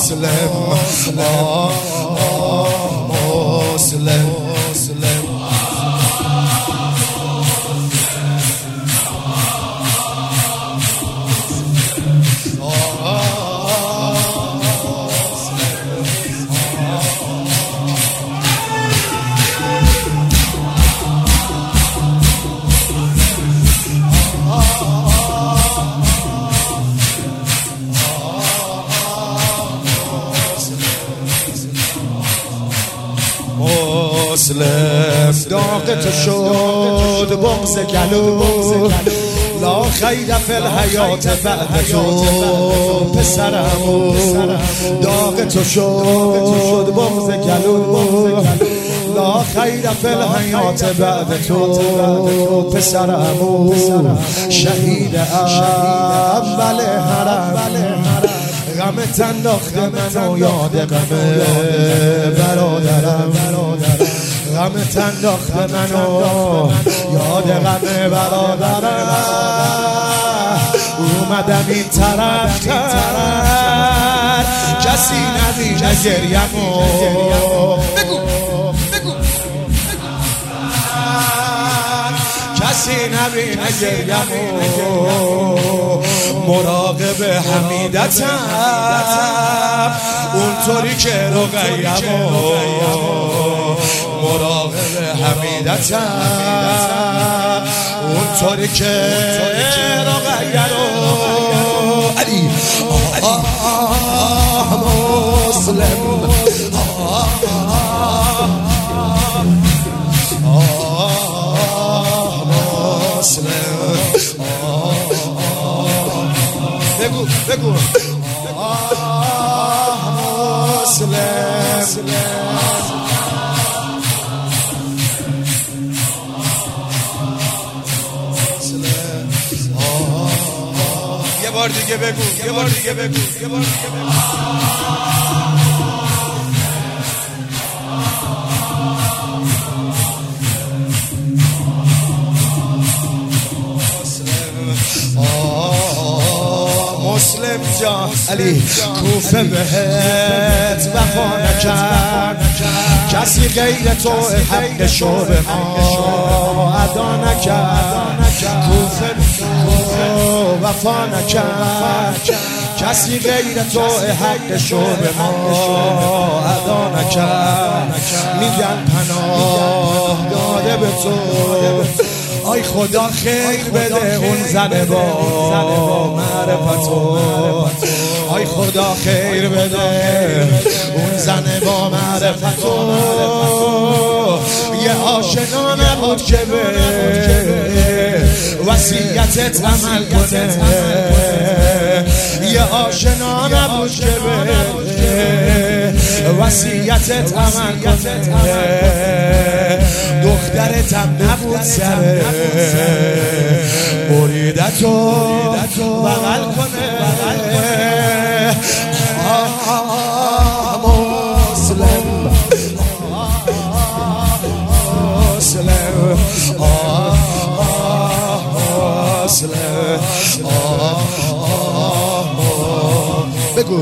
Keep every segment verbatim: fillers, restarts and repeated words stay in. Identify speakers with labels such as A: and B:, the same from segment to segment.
A: مسلم مسلم مسلم مسلم داغ تو شد بغض گلو لا خیر فی الحیات بعد تو پسرم داغ تو شد بغض گلو لا خیر فی الحیات بعد تو پسرم شهید اول حرم غمت انداخته منو یاد غم برادرم غمت انداخته منو یاد غم برادرم اومدم این طرف تر کسی ندیده گریمو بگو بگو کسی نبینه گریمو مراقب حمیدتم اونطوری که رقیمو مراقب حمیدتم اونطوری که رقیمو علی مسلم بگو بگو مسلم یه بار دیگه بگو یه بار دیگه بگو یه بار دیگه بگو مسلم جان علی کوفه بهت وفا نکرد کسی غیر تو حقشو به ما ادا نکرد کوفه وفا نکرد کسی غیر تو حقشو به ما ادا نکرد میگن پناه داده به تو آی خدا خیر بده اون زن با معرفتو آی خدا خیر بده اون زن با معرفتو یه آشنا نبود که به وصیتت عمل کنه یه آشنا نبود که به وصیتت عمل کنه دخترت هم نبود سره بریدتو بغل کنه مسلم مسلم مسلم بگو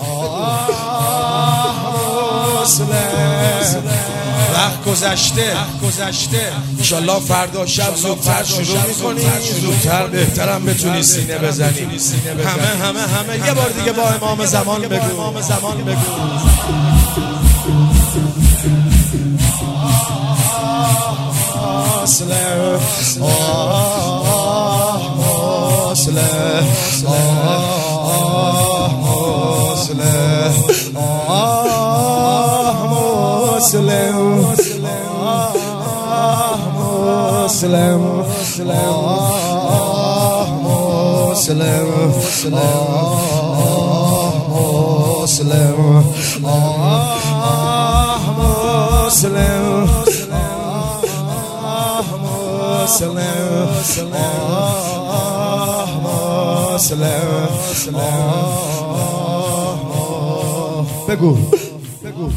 A: مسلم وقت گذشته گذشته انشالله فردا شب زودتر شروع میکنی زودتر بهترم بتونی سینه بزنی همه همه همه یه بار دیگه با امام زمان بگو امام زمان بگو مسلم مسلم مسلم مسلم مسلم مسلم مسلم مسلم بگو بگو